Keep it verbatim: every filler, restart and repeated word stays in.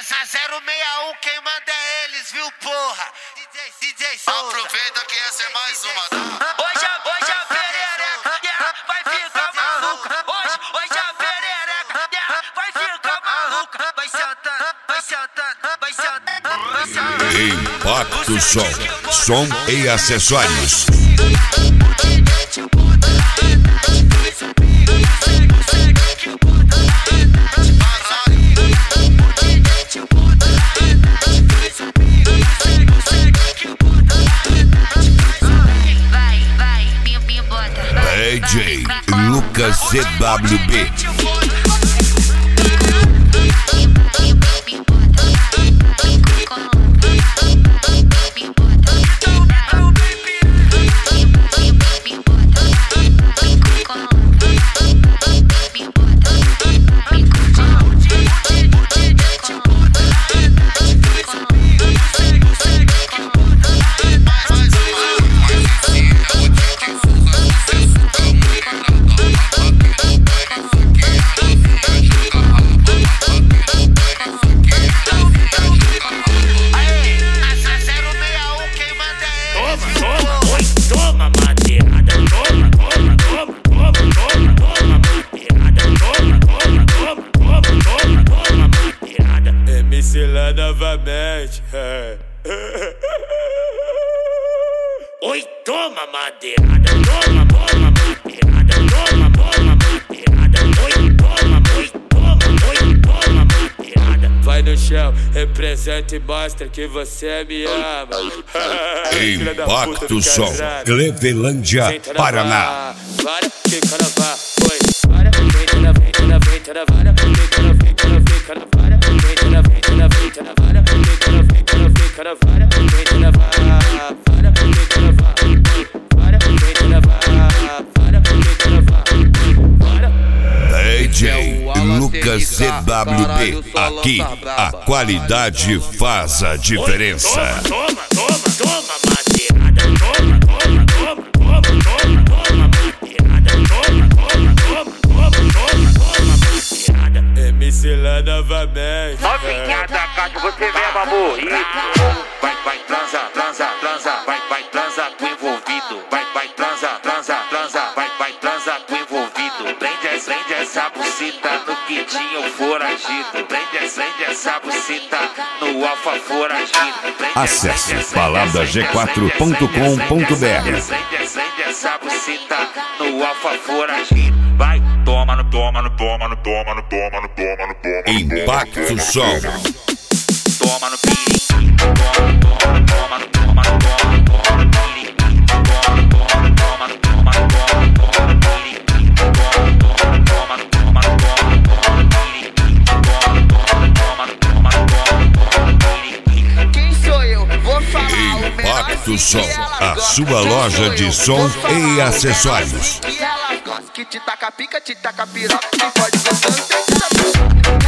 Essa zero seis um quem manda é eles, viu porra? D J, D J Souza. Aproveita que essa é mais uma, tá? Hoje a, hoje a perereca yeah, vai ficar maluca. Hoje, hoje a perereca yeah, vai ficar maluca. Vai sentando, vai sentando, vai sentando, vai sentando. Impacto Som, som e acessórios. D J Lucas C W B. Novamente. Oi, toma madeirada, toma, toma madeirada, toma, toma madeirada, oi, toma, oi, toma, oi, toma madeirada. Vai no chão, representa e mostra que você me ama. Impacto Som, Clevelândia, Paraná. Para, fica na vara, oi, para, fica na vara, fica na vara, fica na vara, fica na vara, fica na vara, fica na vara, fica na vara, fica na vara, fica na vara, fica na vara, fica na vara, fica na vara, D J Lucas C W B, aqui a qualidade faz a diferença. Toma, toma, toma, madeirada, toma, toma, toma, toma, toma, toma, madeirada, toma, toma, toma, toma, toma, toma, madeirada. M C lá novamente. Novinha da caixa, você mesmo, amor. Isso. Vai, vai, transa, transa, transa, vai, vai, transa com envolvido. Vai, vai, transa, transa, transa, vai, vai, transa com envolvido. Prende, prende essa bucita no quitinho foragido. Prende, prende essa bucita no alfa foragido. Acesse palavra g quatro ponto com ponto b r. Prende, prende essa bucita no alfa foragido. Vai, toma no, toma no, toma no, toma no, toma no, toma no, toma no. Impacto Som. Toma no piri, toma no, toma no, toma no, toma no, toma no, toma no piri, toma no, toma no, toma no, toma no, toma no, toma no piri, toma no, toma no, toma no, toma no, toma no piri, toma no, toma no, toma no, toma no, toma no piri. Quem sou eu? Vou falar o Impacto Som, a sua loja de som e acessórios. que ela gosta, que te taca pica, te taca piroca, que pode gostando, tem que saber.